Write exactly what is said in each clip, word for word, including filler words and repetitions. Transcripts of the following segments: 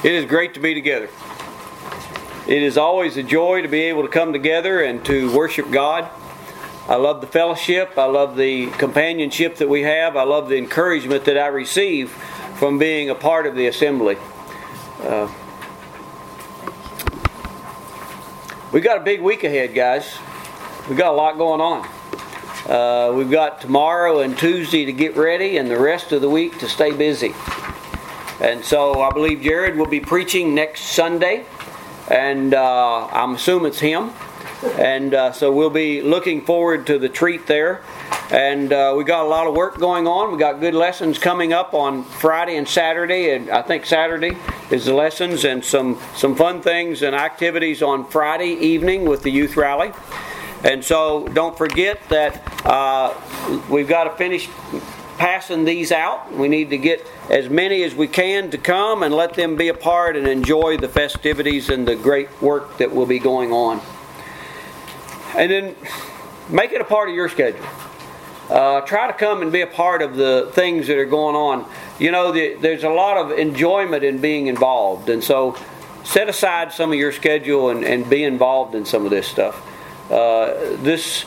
It is great to be together. It is always a joy to be able to come together and to worship God. I love the fellowship. I love the companionship that we have. I love the encouragement that I receive from being a part of the assembly. Uh, we got a big week ahead, guys. We got a lot going on. Uh, we've got tomorrow and Tuesday to get ready, and the rest of the week to stay busy. And so I believe Jared will be preaching next Sunday, and uh, I'm assuming it's him. And uh, so we'll be looking forward to the treat there. And uh, we got a lot of work going on. We got good lessons coming up on Friday and Saturday, and I think Saturday is the lessons, and some some fun things and activities on Friday evening with the youth rally. And so don't forget that uh, we've got to finish passing these out. We need to get as many as we can to come and let them be a part and enjoy the festivities and the great work that will be going on. And then make it a part of your schedule. Uh, try to come and be a part of the things that are going on. You know, the, there's a lot of enjoyment in being involved. And so set aside some of your schedule and, and be involved in some of this stuff. Uh, this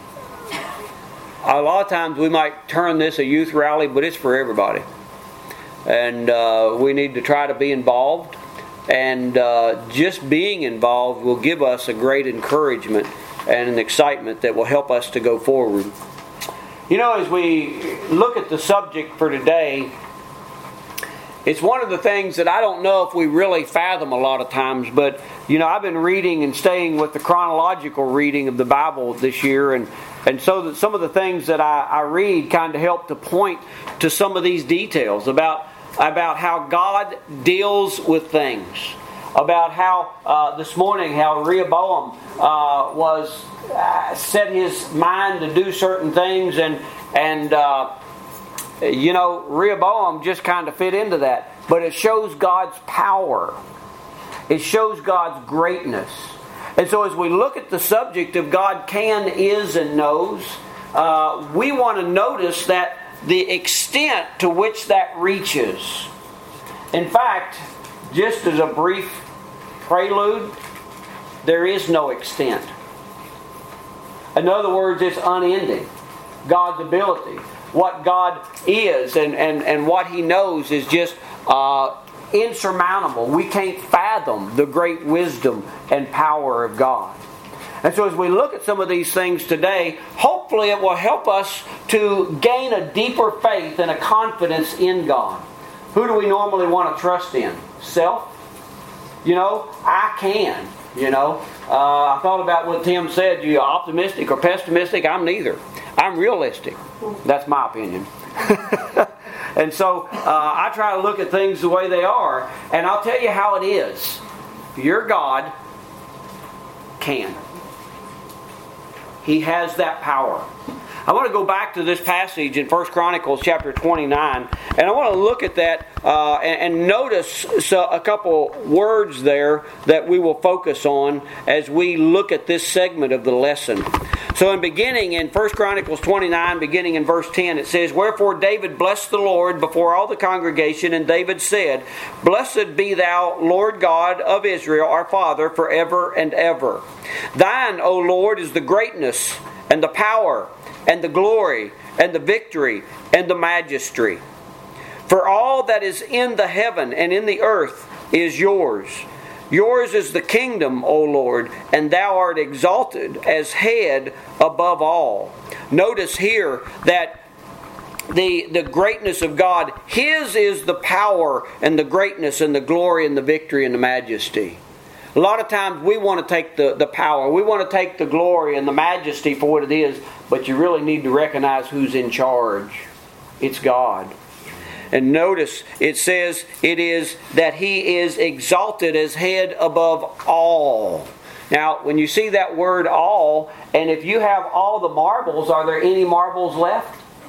A lot of times we might term this a youth rally, but it's for everybody. And uh, we need to try to be involved. And uh, just being involved will give us a great encouragement and an excitement that will help us to go forward. You know, as we look at the subject for today, it's one of the things that I don't know if we really fathom a lot of times, but, you know, I've been reading and staying with the chronological reading of the Bible this year, and And so that some of the things that I, I read kind of help to point to some of these details about, about how God deals with things. About how, uh, this morning, how Rehoboam uh, was uh, set his mind to do certain things. And, and uh, you know, Rehoboam just kind of fit into that. But it shows God's power. It shows God's greatness. And so as we look at the subject of God can, is, and knows, uh, we want to notice that the extent to which that reaches. In fact, just as a brief prelude, there is no extent. In other words, it's unending. God's ability. What God is and, and, and what He knows is just Uh, insurmountable. We can't fathom the great wisdom and power of God. And so as we look at some of these things today, hopefully it will help us to gain a deeper faith and a confidence in God. Who do we normally want to trust in? Self? You know, I can. You know, uh, I thought about what Tim said. You optimistic or pessimistic? I'm neither. I'm realistic. That's my opinion. And so uh, I try to look at things the way they are. And I'll tell you how it is. Your God can. He has that power. I want to go back to this passage in First Chronicles chapter twenty-nine. And I want to look at that uh, and, and notice so, a couple words there that we will focus on as we look at this segment of the lesson. So in beginning in First Chronicles twenty-nine, beginning in verse ten, it says, "Wherefore David blessed the Lord before all the congregation, and David said, Blessed be thou, Lord God of Israel, our Father, forever and ever. Thine, O Lord, is the greatness and the power and the glory and the victory and the majesty. For all that is in the heaven and in the earth is yours. Yours is the kingdom, O Lord, and thou art exalted as head above all." Notice here that the, the greatness of God, His is the power and the greatness and the glory and the victory and the majesty. A lot of times we want to take the, the power, we want to take the glory and the majesty for what it is, but you really need to recognize who's in charge. It's God. And notice it says it is that He is exalted as head above all. Now, when you see that word all, and if you have all the marbles, are there any marbles left?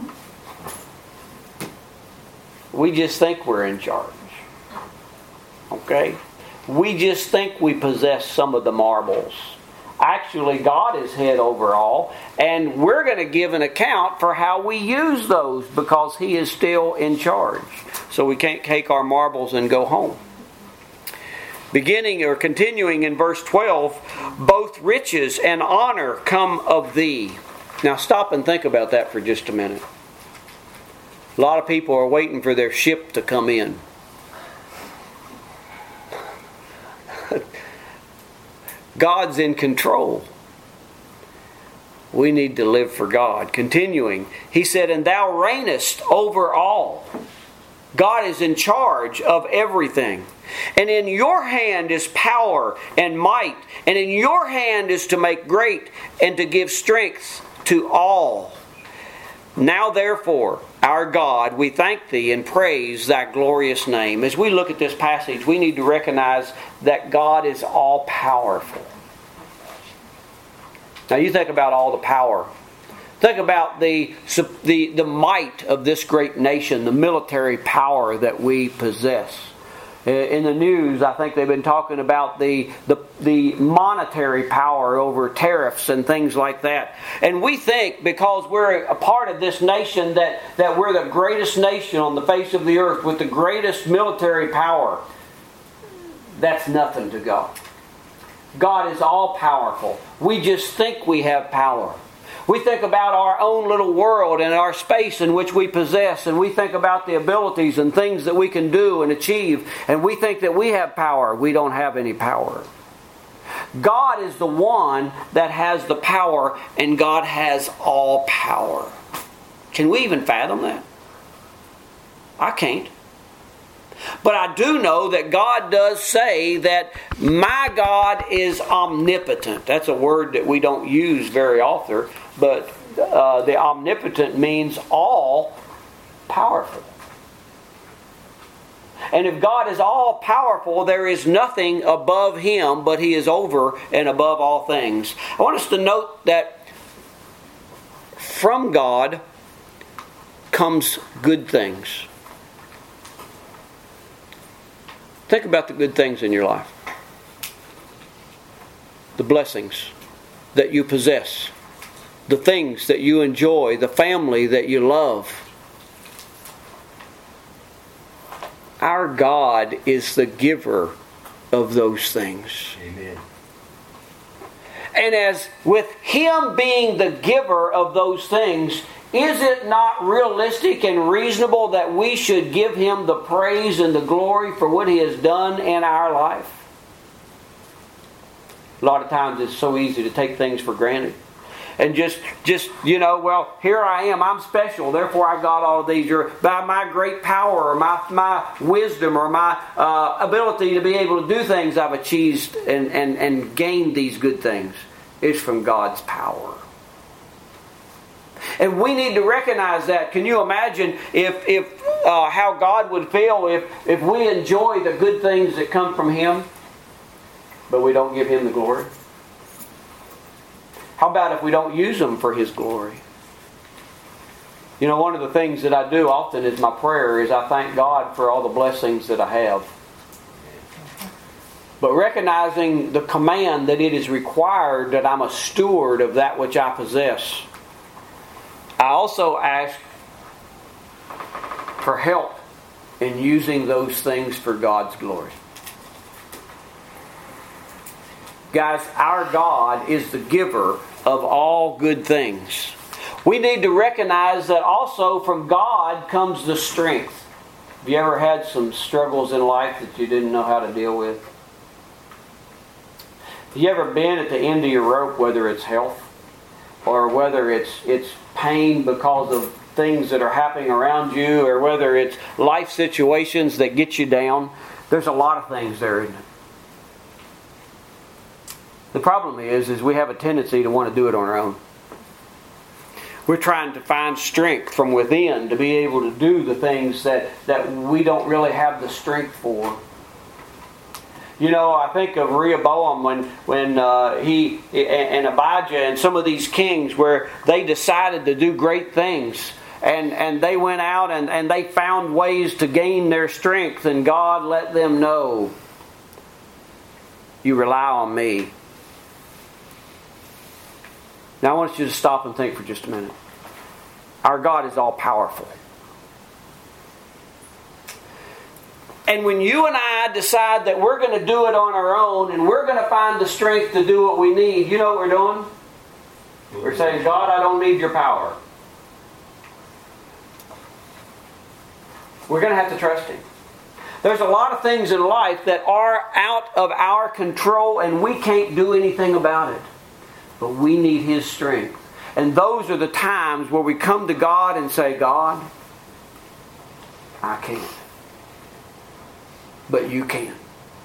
We just think we're in charge. Okay? We just think we possess some of the marbles. Actually, God is head over all, and we're going to give an account for how we use those because He is still in charge. So we can't take our marbles and go home. Beginning or continuing in verse twelve, both riches and honor come of thee. Now stop and think about that for just a minute. A lot of people are waiting for their ship to come in. God's in control. We need to live for God. Continuing, he said, and thou reignest over all. God is in charge of everything. And in your hand is power and might. And in your hand is to make great and to give strength to all. Now therefore, our God, we thank Thee and praise Thy glorious name. As we look at this passage, we need to recognize that God is all powerful. Now you think about all the power. Think about the, the, the might of this great nation, the military power that we possess. In the news, I think they've been talking about the, the, the monetary power over tariffs and things like that. And we think because we're a part of this nation that, that we're the greatest nation on the face of the earth with the greatest military power. That's nothing to God. God is all powerful. We just think we have power. We think about our own little world and our space in which we possess, and we think about the abilities and things that we can do and achieve, and we think that we have power. We don't have any power. God is the one that has the power, and God has all power. Can we even fathom that? I can't. But I do know that God does say that my God is omnipotent. That's a word that we don't use very often, but uh, the omnipotent means all powerful. And if God is all powerful, there is nothing above Him, but He is over and above all things. I want us to note that from God comes good things. Think about the good things in your life. The blessings that you possess. The things that you enjoy. The family that you love. Our God is the giver of those things. Amen. And as with Him being the giver of those things, is it not realistic and reasonable that we should give Him the praise and the glory for what He has done in our life? A lot of times it's so easy to take things for granted. And just, just you know, well, here I am, I'm special, therefore I got all of these. Or by my great power, or my, my wisdom, or my uh, ability to be able to do things, I've achieved and, and, and gained these good things. It's from God's power. And we need to recognize that. Can you imagine if, if uh, how God would feel if, if we enjoy the good things that come from Him, but we don't give Him the glory? How about if we don't use them for His glory? You know, one of the things that I do often is my prayer is I thank God for all the blessings that I have. But recognizing the command that it is required that I'm a steward of that which I possess, I also ask for help in using those things for God's glory. Guys, our God is the giver of all good things. We need to recognize that also from God comes the strength. Have you ever had some struggles in life that you didn't know how to deal with? Have you ever been at the end of your rope, whether it's health or whether it's it's pain because of things that are happening around you, or whether it's life situations that get you down? There's a lot of things there, isn't it? The problem is, is we have a tendency to want to do it on our own. We're trying to find strength from within to be able to do the things that, that we don't really have the strength for. You know, I think of Rehoboam when when uh, he and Abijah and some of these kings where they decided to do great things. And, and they went out and, and they found ways to gain their strength. And God let them know, you rely on me. Now I want you to stop and think for just a minute. Our God is all powerful. And when you and I decide that we're going to do it on our own and we're going to find the strength to do what we need, you know what we're doing? We're saying, God, I don't need your power. We're going to have to trust Him. There's a lot of things in life that are out of our control and we can't do anything about it. But we need His strength. And those are the times where we come to God and say, God, I can't. But you can.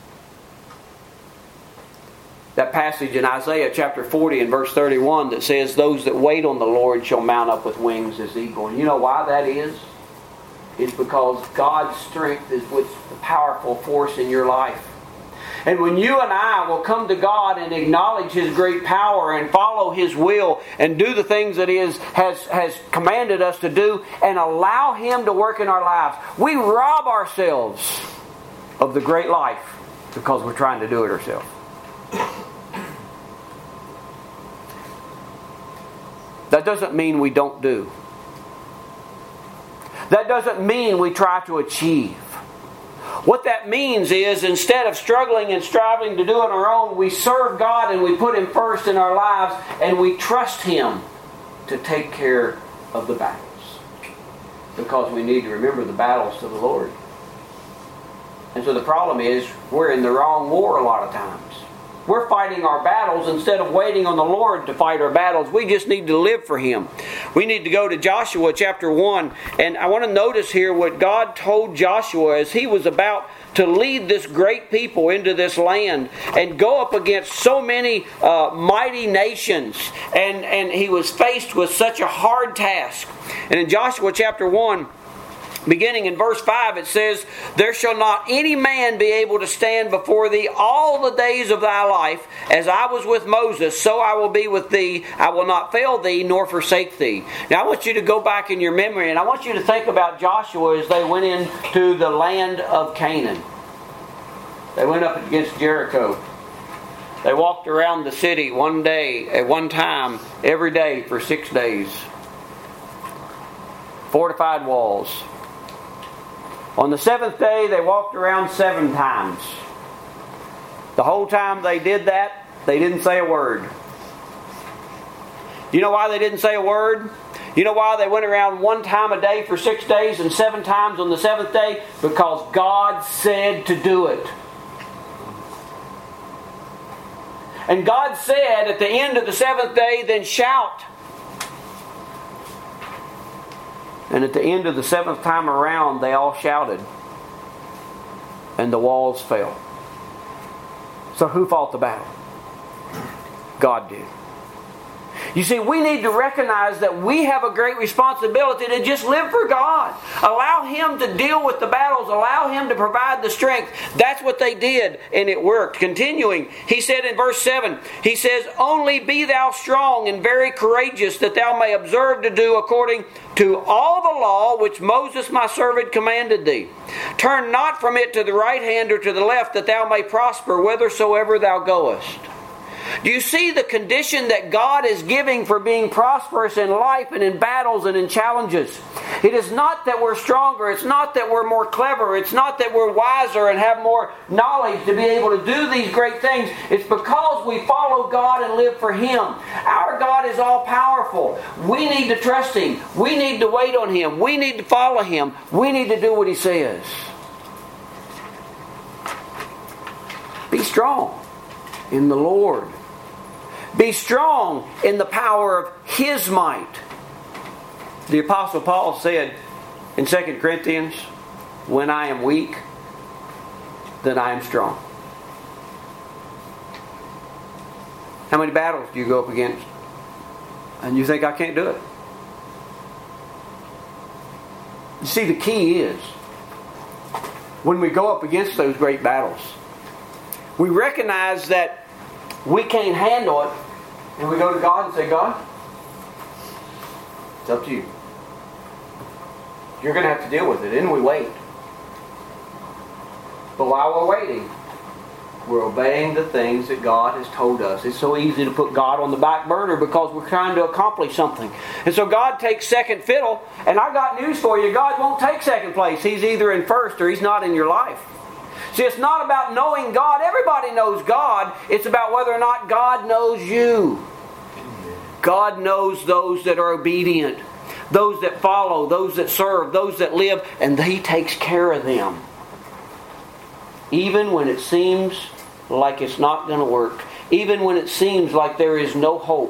That passage in Isaiah chapter forty and verse thirty-one that says, those that wait on the Lord shall mount up with wings as eagle. And you know why that is? It's because God's strength is what's the powerful force in your life. And when you and I will come to God and acknowledge His great power and follow His will and do the things that He has, has, has commanded us to do and allow Him to work in our lives, we rob ourselves of the great life because we're trying to do it ourselves. That doesn't mean we don't do. That doesn't mean we try to achieve. What that means is instead of struggling and striving to do it on our own, we serve God and we put Him first in our lives and we trust Him to take care of the battles. Because we need to remember the battles to the Lord. And so the problem is we're in the wrong war a lot of times. We're fighting our battles instead of waiting on the Lord to fight our battles. We just need to live for Him. We need to go to Joshua chapter one. And I want to notice here what God told Joshua as he was about to lead this great people into this land and go up against so many uh, mighty nations. And, and he was faced with such a hard task. And in Joshua chapter one, beginning in verse five, it says, there shall not any man be able to stand before thee all the days of thy life. As I was with Moses, so I will be with thee. I will not fail thee, nor forsake thee. Now I want you to go back in your memory, and I want you to think about Joshua as they went into the land of Canaan. They went up against Jericho. They walked around the city one day, at one time, every day for six days. Fortified walls. On the seventh day, they walked around seven times. The whole time they did that, they didn't say a word. You know why they didn't say a word? You know why they went around one time a day for six days and seven times on the seventh day? Because God said to do it. And God said at the end of the seventh day, then shout. And at the end of the seventh time around, they all shouted. And the walls fell. So who fought the battle? God did. You see, we need to recognize that we have a great responsibility to just live for God. Allow Him to deal with the battles. Allow Him to provide the strength. That's what they did, and it worked. Continuing, he said in verse seven, he says, only be thou strong and very courageous, that thou may observe to do according to all the law which Moses my servant commanded thee. Turn not from it to the right hand or to the left, that thou may prosper whithersoever thou goest. Do you see the condition that God is giving for being prosperous in life and in battles and in challenges? It is not that we're stronger. It's not that we're more clever. It's not that we're wiser and have more knowledge to be able to do these great things. It's because we follow God and live for Him. Our God is all powerful. We need to trust Him. We need to wait on Him. We need to follow Him. We need to do what He says. Be strong in the Lord. Be strong in the power of His might. The Apostle Paul said in Second Corinthians, when I am weak, then I am strong. How many battles do you go up against and you think, I can't do it? You see, the key is when we go up against those great battles, we recognize that we can't handle it, and we go to God and say, God, it's up to you. You're going to have to deal with it. And we wait. But while we're waiting, We're obeying the things that God has told us. It's so easy to put God on the back burner because we're trying to accomplish something. And so God takes second fiddle. And I got news for you. God won't take second place. He's either in first or He's not in your life. See, it's not about knowing God. Everybody knows God. It's about whether or not God knows you. God knows those that are obedient, those that follow, those that serve, those that live, and He takes care of them. Even when it seems like it's not going to work. Even when it seems like there is no hope.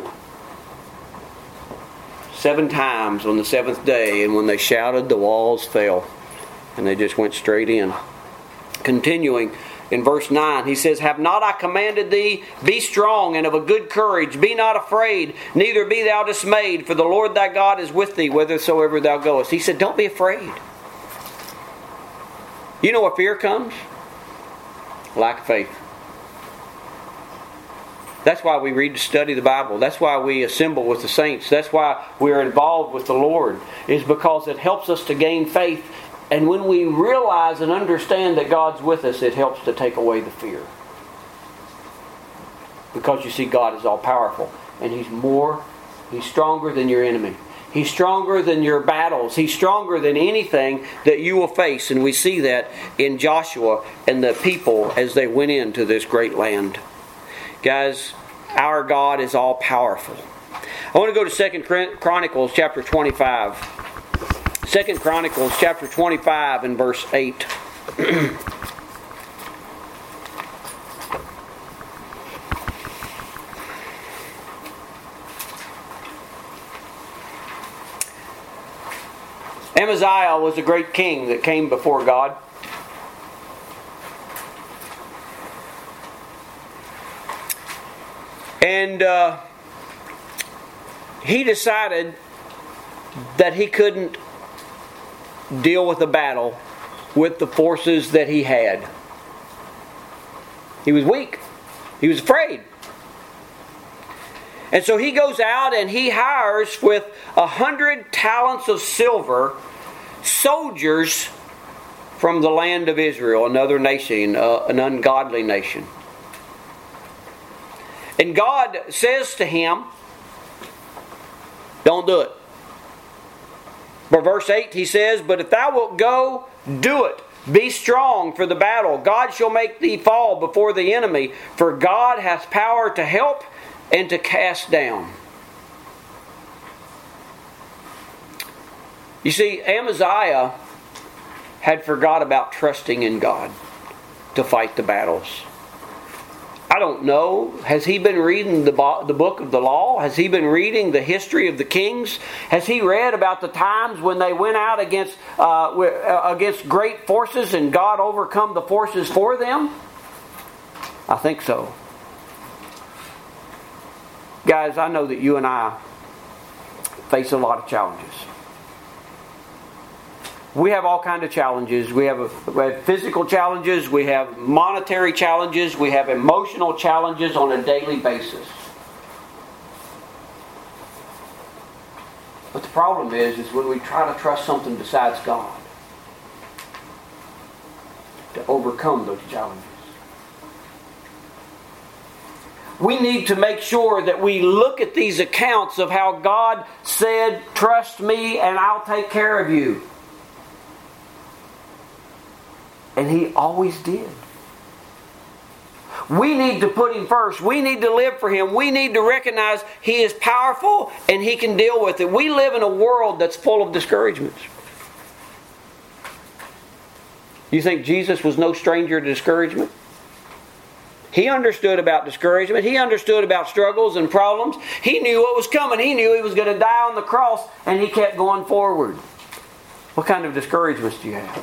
Seven times on the seventh day, and when they shouted, the walls fell. And they just went straight in. Continuing in verse nine, he says, "Have not I commanded thee? Be strong and of a good courage. Be not afraid, neither be thou dismayed, for the Lord thy God is with thee whithersoever thou goest." He said, don't be afraid. You know where fear comes? Lack of faith. That's why we read to study the Bible. That's why we assemble with the saints. That's why we're involved with the Lord. Is because it helps us to gain faith. And when we realize and understand that God's with us, it helps to take away the fear. Because you see, God is all powerful. And He's more, He's stronger than your enemy. He's stronger than your battles. He's stronger than anything that you will face. And we see that in Joshua and the people as they went into this great land. Guys, our God is all powerful. I want to go to Second Chronicles chapter twenty-five. Second Chronicles chapter twenty-five and verse eight. Amaziah was a great king that came before God. And uh, he decided that he couldn't deal with the battle with the forces that he had. He was weak. He was afraid. And so he goes out and he hires with a hundred talents of silver soldiers from the land of Israel, another nation, uh, an ungodly nation. And God says to him, don't do it. But verse eight, he says, "But if thou wilt go, do it. Be strong for the battle. God shall make thee fall before the enemy, for God hath power to help and to cast down." You see, Amaziah had forgot about trusting in God to fight the battles. I don't know. Has he been reading the the book of the law? Has he been reading the history of the kings? Has he read about the times when they went out against uh, against great forces and God overcome the forces for them? I think so. Guys, I know that you and I face a lot of challenges. We have all kinds of challenges. We have, a, we have physical challenges. We have monetary challenges. We have emotional challenges on a daily basis. But the problem is, is when we try to trust something besides God to overcome those challenges. We need to make sure that we look at these accounts of how God said, "Trust me and I'll take care of you." And He always did. We need to put Him first. We need to live for Him. We need to recognize He is powerful and He can deal with it. We live in a world that's full of discouragements. You think Jesus was no stranger to discouragement? He understood about discouragement. He understood about struggles and problems. He knew what was coming. He knew He was going to die on the cross, and He kept going forward. What kind of discouragements do you have?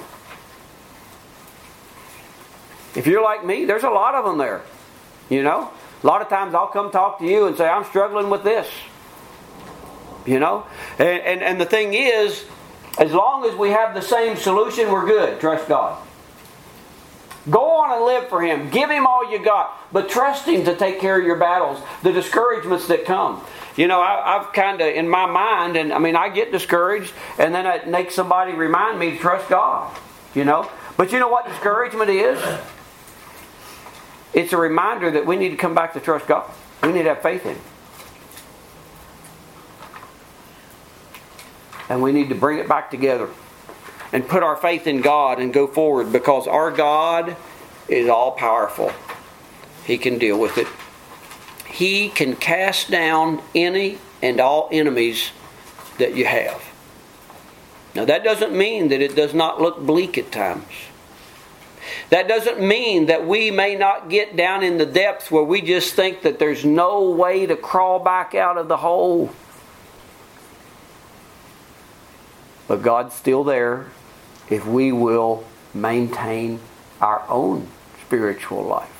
If you're like me, there's a lot of them there. You know? A lot of times I'll come talk to you and say, "I'm struggling with this." You know? And, and, and the thing is, as long as we have the same solution, we're good. Trust God. Go on and live for Him. Give Him all you got. But trust Him to take care of your battles. The discouragements that come. You know, I, I've kind of, in my mind, and I mean, I get discouraged, and then it makes somebody remind me to trust God. You know? But you know what discouragement is? It's a reminder that we need to come back to trust God. We need to have faith in Him. And we need to bring it back together and put our faith in God and go forward, because our God is all powerful. He can deal with it. He can cast down any and all enemies that you have. Now that doesn't mean that it does not look bleak at times. That doesn't mean that we may not get down in the depths where we just think that there's no way to crawl back out of the hole. But God's still there if we will maintain our own spiritual life.